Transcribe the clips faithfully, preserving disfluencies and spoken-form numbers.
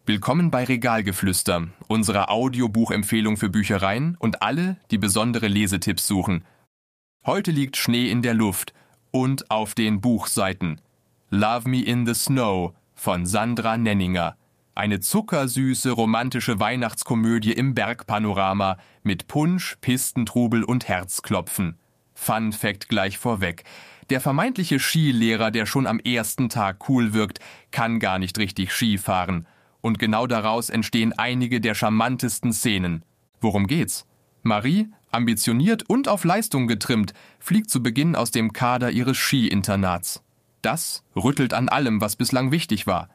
Willkommen bei Regalgeflüster, unserer Audiobuchempfehlung für Büchereien und alle, die besondere Lesetipps suchen. Heute liegt Schnee in der Luft und auf den Buchseiten. Love Me in the Snow von Sandra Nenninger. Eine zuckersüße, romantische Weihnachtskomödie im Bergpanorama mit Punsch, Pistentrubel und Herzklopfen. Fun Fact gleich vorweg. Der vermeintliche Skilehrer, der schon am ersten Tag cool wirkt, kann gar nicht richtig Ski fahren. Und genau daraus entstehen einige der charmantesten Szenen. Worum geht's? Marie, ambitioniert und auf Leistung getrimmt, fliegt zu Beginn aus dem Kader ihres Ski-Internats. Das rüttelt an allem, was bislang wichtig war.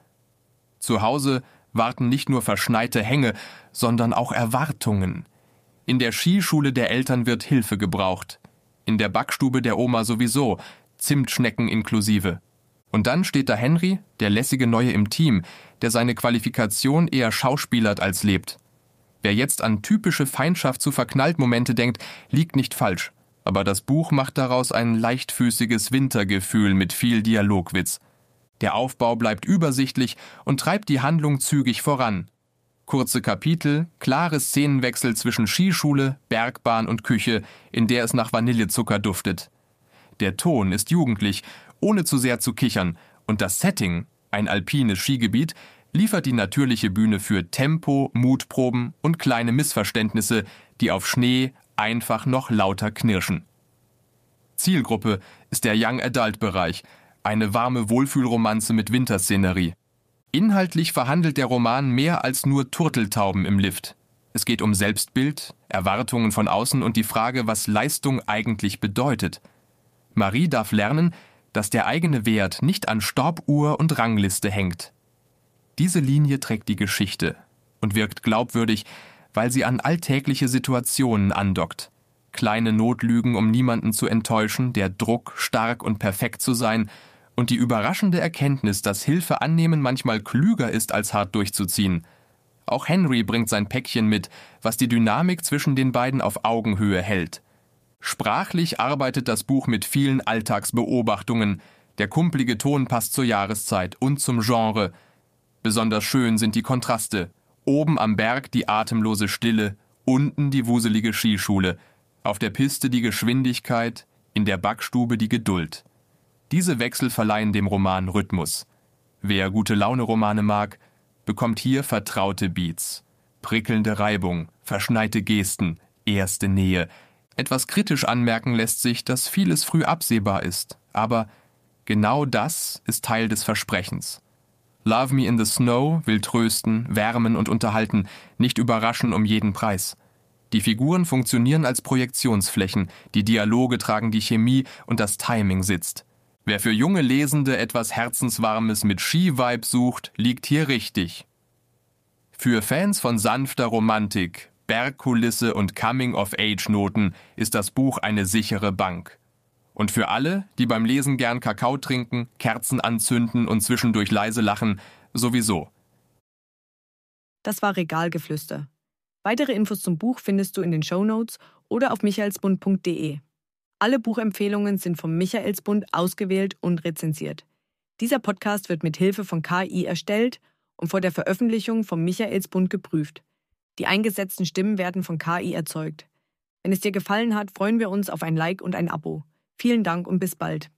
Zu Hause warten nicht nur verschneite Hänge, sondern auch Erwartungen. In der Skischule der Eltern wird Hilfe gebraucht. In der Backstube der Oma sowieso, Zimtschnecken inklusive. Und dann steht da Henry, der lässige Neue im Team, der seine Qualifikation eher schauspielert als lebt. Wer jetzt an typische Feindschaft zu Verknallt-Momente denkt, liegt nicht falsch. Aber das Buch macht daraus ein leichtfüßiges Wintergefühl mit viel Dialogwitz. Der Aufbau bleibt übersichtlich und treibt die Handlung zügig voran. Kurze Kapitel, klare Szenenwechsel zwischen Skischule, Bergbahn und Küche, in der es nach Vanillezucker duftet. Der Ton ist jugendlich, ohne zu sehr zu kichern, und das Setting, ein alpines Skigebiet, liefert die natürliche Bühne für Tempo, Mutproben und kleine Missverständnisse, die auf Schnee einfach noch lauter knirschen. Zielgruppe ist der Young-Adult-Bereich, eine warme Wohlfühlromanze mit Winterszenerie. Inhaltlich verhandelt der Roman mehr als nur Turteltauben im Lift. Es geht um Selbstbild, Erwartungen von außen und die Frage, was Leistung eigentlich bedeutet. Marie darf lernen, dass der eigene Wert nicht an Stoppuhr und Rangliste hängt. Diese Linie trägt die Geschichte und wirkt glaubwürdig, weil sie an alltägliche Situationen andockt. Kleine Notlügen, um niemanden zu enttäuschen, der Druck, stark und perfekt zu sein, und die überraschende Erkenntnis, dass Hilfe annehmen manchmal klüger ist, als hart durchzuziehen. Auch Henry bringt sein Päckchen mit, was die Dynamik zwischen den beiden auf Augenhöhe hält. Sprachlich arbeitet das Buch mit vielen Alltagsbeobachtungen. Der kumpelige Ton passt zur Jahreszeit und zum Genre. Besonders schön sind die Kontraste. Oben am Berg die atemlose Stille, unten die wuselige Skischule. Auf der Piste die Geschwindigkeit, in der Backstube die Geduld. Diese Wechsel verleihen dem Roman Rhythmus. Wer Gute-Laune-Romane mag, bekommt hier vertraute Beats. Prickelnde Reibung, verschneite Gesten, erste Nähe. Etwas kritisch anmerken lässt sich, dass vieles früh absehbar ist. Aber genau das ist Teil des Versprechens. Love Me in the Snow will trösten, wärmen und unterhalten, nicht überraschen um jeden Preis. Die Figuren funktionieren als Projektionsflächen, die Dialoge tragen die Chemie und das Timing sitzt. Wer für junge Lesende etwas Herzenswarmes mit Ski-Vibe sucht, liegt hier richtig. Für Fans von sanfter Romantik, Bergkulisse und Coming-of-Age-Noten ist das Buch eine sichere Bank. Und für alle, die beim Lesen gern Kakao trinken, Kerzen anzünden und zwischendurch leise lachen, sowieso. Das war Regalgeflüster. Weitere Infos zum Buch findest du in den Shownotes oder auf michaelsbund punkt de. Alle Buchempfehlungen sind vom Michaelsbund ausgewählt und rezensiert. Dieser Podcast wird mit Hilfe von K I erstellt und vor der Veröffentlichung vom Michaelsbund geprüft. Die eingesetzten Stimmen werden von K I erzeugt. Wenn es dir gefallen hat, freuen wir uns auf ein Like und ein Abo. Vielen Dank und bis bald.